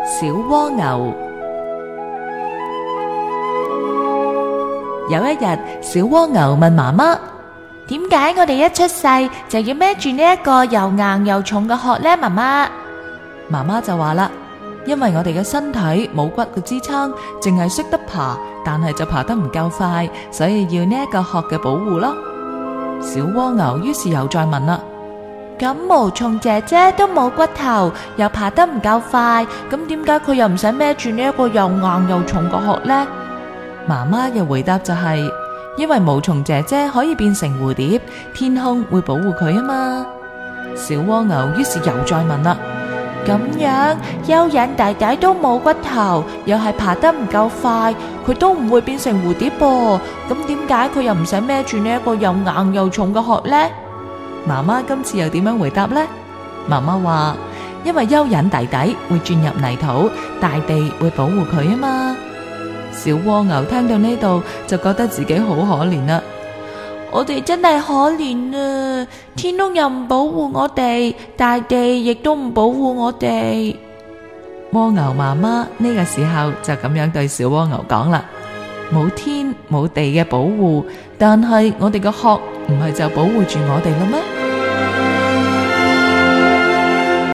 小蝸牛。有一日，小蝸牛問媽媽：點解我哋一出世就要孭住呢一個又硬又重嘅殼呢？媽媽，媽媽就話啦：因為我哋嘅身體冇骨嘅支撐，淨係識得爬，但係就爬得唔夠快，所以要呢一個殼嘅保護咯。小蝸牛於是又再問啦：咁毛蟲姐姐都冇骨頭，又爬得唔夠快，咁點解佢又唔使孭住呢一個又硬又重嘅殼呢？媽媽嘅回答就係：因為毛蟲姐姐可以變成蝴蝶，天空會保護佢啊嘛。小蝸牛於是又再問啦：咁樣蚯蚓弟弟都冇骨頭，又係爬得唔夠快，佢都唔會變成蝴蝶噃，咁點解佢又唔使孭住呢一個又硬又重嘅殼呢？媽媽今次又點樣回答呢？媽媽話：因為蚯蚓弟弟會鑽入泥土，大地會保護佢啊嘛。小蝸牛聽到呢度就覺得自己好可憐啦。我哋真係可憐啊！天空又唔保護我哋，大地亦都唔保護我哋。蝸牛媽媽呢個時候就咁樣對小蝸牛講啦：冇天冇地嘅保護，但係我哋個殼唔係就保護住我哋啦咩？